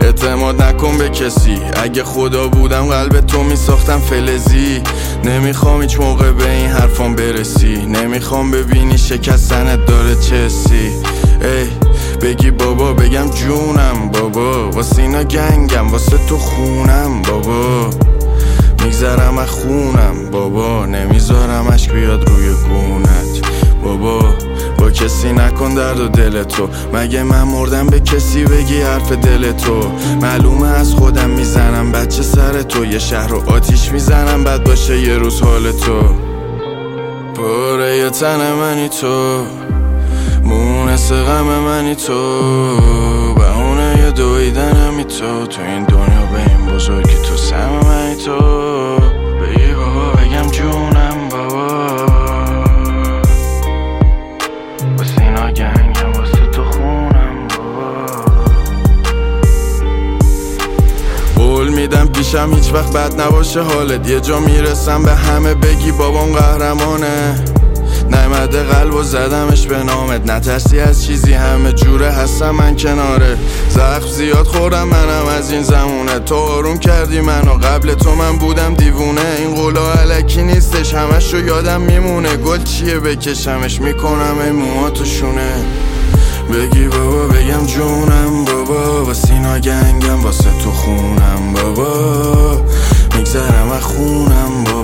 اعتماد نکن به کسی، اگه خدا بودم قلب تو میساختم فلزی. نمیخوام هیچ موقع به این حرفام برسی، نمیخوام ببینی شکستنت داره چسی. ای بگی بابا بگم جونم بابا، واسه اینا گنگم واسه تو خونم بابا. میگذرم از خونم بابا، نمیذارم اشک بیاد روی گونت بابا. با کسی نکن درد و دل تو، مگه من مردم به کسی بگی حرف دل تو. معلومه از خودم میزنم بچه سر تو، یه شهر رو آتیش میزنم بد باشه یه روز حال تو. پاره یه تن منی تو، مونس غم منی تو، بهونه یه دویدنمی تو این دنیا به این بزرگی تو سم منی تو. بگی بابا بگم جونم بابا، واسه اینا گنگم واسه تو خونم بابا. قول میدم پیشم هیچ وقت بد نباشه حالت، یه جا میرسم به همه بگی بابام قهرمانه. نعمده قلب و زدمش به نامت، نترسی از چیزی همه جوره هستم من کناره. زخم زیاد خوردم منم از این زمونه، تو آروم کردی منو، قبل تو من بودم دیوونه. این قولا علکی نیستش همش رو یادم میمونه، گل چیه بکشمش میکنم این موها تو شونه. بگی بابا بگم جونم بابا، واسه اینا گنگم واسه تو خونم بابا. میگذرم از خونم بابا.